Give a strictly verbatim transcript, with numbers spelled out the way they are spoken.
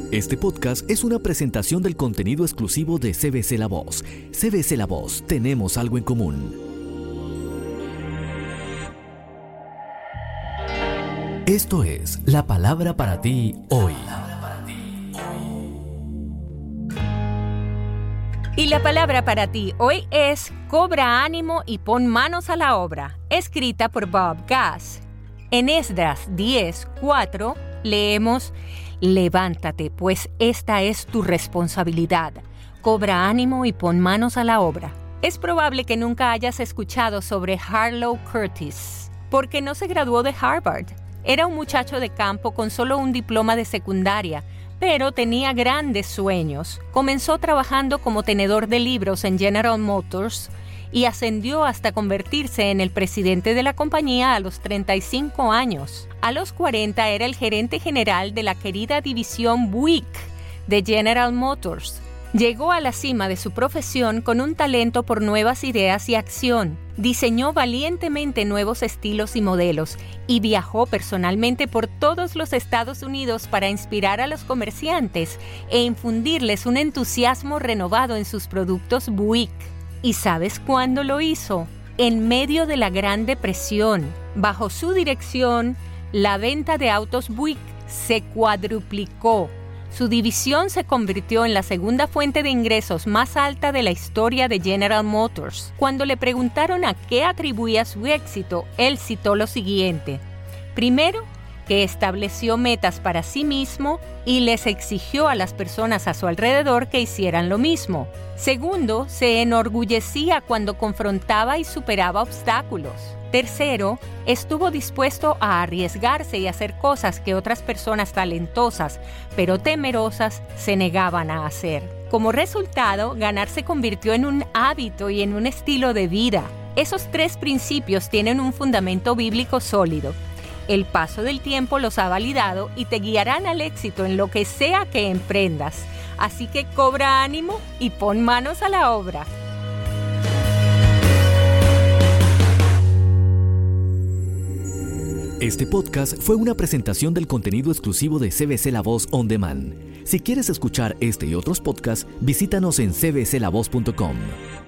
Este podcast es una presentación del contenido exclusivo de C B C La Voz. C B C La Voz, tenemos algo en común. Esto es la palabra para ti hoy. Y la palabra para ti hoy es Cobra ánimo y pon manos a la obra, escrita por Bob Gass. En Esdras diez cuatro leemos: Levántate, pues esta es tu responsabilidad. Cobra ánimo y pon manos a la obra. Es probable que nunca hayas escuchado sobre Harlow Curtis, porque no se graduó de Harvard. Era un muchacho de campo con solo un diploma de secundaria, pero tenía grandes sueños. Comenzó trabajando como tenedor de libros en General Motors y ascendió hasta convertirse en el presidente de la compañía a los treinta y cinco años. A los cuarenta era el gerente general de la querida división Buick de General Motors. Llegó a la cima de su profesión con un talento por nuevas ideas y acción. Diseñó valientemente nuevos estilos y modelos y viajó personalmente por todos los Estados Unidos para inspirar a los comerciantes e infundirles un entusiasmo renovado en sus productos Buick. ¿Y sabes cuándo lo hizo? En medio de la Gran Depresión. Bajo su dirección, la venta de autos Buick se cuadruplicó. Su división se convirtió en la segunda fuente de ingresos más alta de la historia de General Motors. Cuando le preguntaron a qué atribuía su éxito, él citó lo siguiente. Primero, que estableció metas para sí mismo y les exigió a las personas a su alrededor que hicieran lo mismo. Segundo, se enorgullecía cuando confrontaba y superaba obstáculos. Tercero, estuvo dispuesto a arriesgarse y hacer cosas que otras personas talentosas, pero temerosas, se negaban a hacer. Como resultado, ganar se convirtió en un hábito y en un estilo de vida. Esos tres principios tienen un fundamento bíblico sólido. El paso del tiempo los ha validado y te guiarán al éxito en lo que sea que emprendas. Así que cobra ánimo y pon manos a la obra. Este podcast fue una presentación del contenido exclusivo de C B C La Voz On Demand. Si quieres escuchar este y otros podcasts, visítanos en c b c la voz punto com.